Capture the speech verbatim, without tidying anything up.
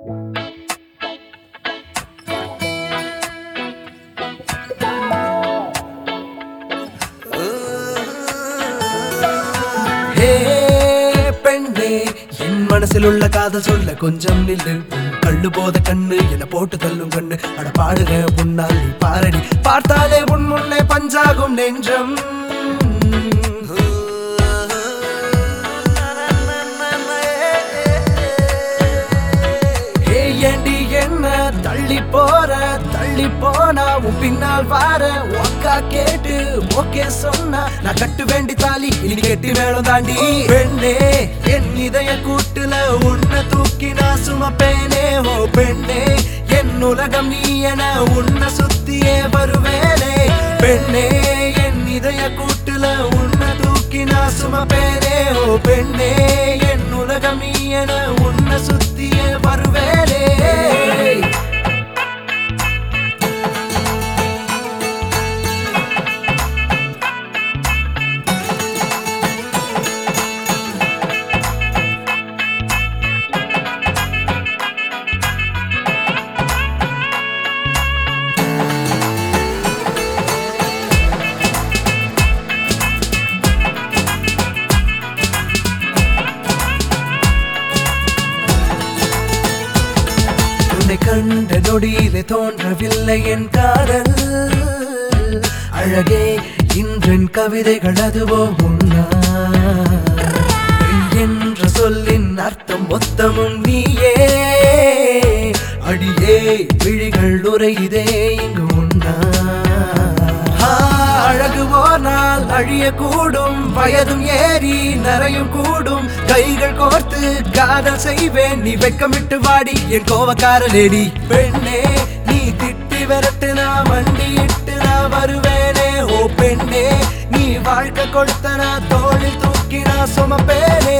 மனசில் உள்ள காதல் சொல்ல கொஞ்சம் நில்லு. கள்ளு போத கண்ணு என போட்டு தள்ளும் கண்ணு. அட பாடுக உன்னால் நீ பாரடி, பார்த்தாலே உன் முன்னே பஞ்சாகும் நெஞ்சம். ஏண்டி என்ன தள்ளி போற, தள்ளி போனா உன் பின்னால் வார. ஒக்கா கேட்டு ஓகே சொன்னா நான் கட்டு வேண்டி தாலி இனி கெட்டி வேணும் தாண்டி. பெண்ணே என் இதய கூட்டுல உன்னை தூக்கி நான் சுமப்பேனே. ஓ பெண்ணே என் உலகம் நீ என உன்னை சுத்தியே வருவேனே. பெண்ணே என் இதய கூட்டுல உன்னை தூக்கி நான் சுமப்பேனே. ஓ பெண்ணே என் உலகம் நீ என உன்னை சுத்தியே வருவேனே. கண்ட நொடியிலே தோன்றவில்லை என் காதல் அழகே. இன்றென் கவிதைகள் அதுவோ உன்னா என்ற சொல்லின் அர்த்தம் மொத்தமும் நீயே. அடியே விழிகள் உரையுதே இங்கு உன்னா. அழகு போனால் அழிய கூடும், வயதும் ஏறி நரையும் கூடும். கைகள் கோர்த்து காதல் செய்வேன், நீ வெக்கமிட்டு வாடி என் கோவக்கார லேடி. பெண்ணே நீ திட்டி விரட்டு நான் வண்டி இட்டு நான் வருவேனே. ஓ பெண்ணே நீ வாழ்க்கை கொடுத்த நான் தோளில் தூக்கி நான் சுமப்பேனே.